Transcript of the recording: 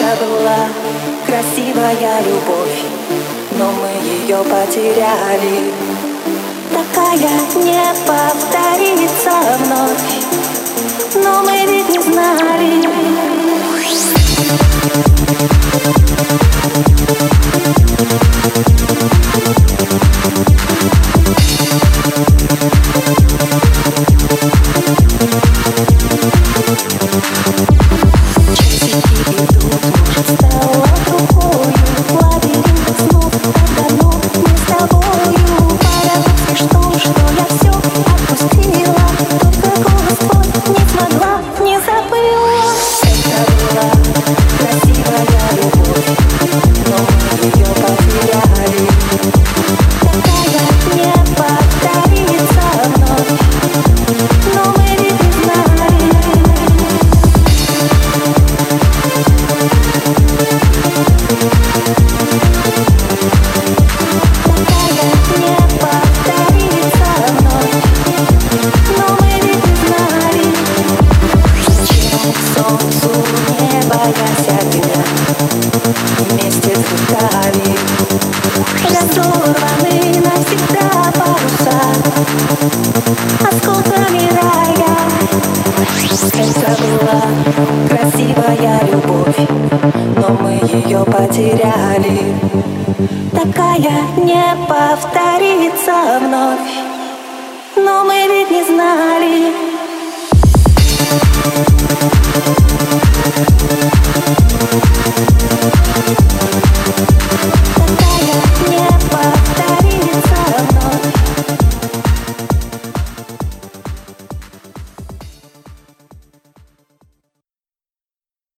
Это была красивая любовь, но мы ее потеряли. Такая не повторится вновь, но мы ведь не знали. Вместе взлетали, разорваны навсегда паруса осколками рая. Это была красивая любовь, но мы ее потеряли. Такая не повторится вновь, но мы ведь не знали.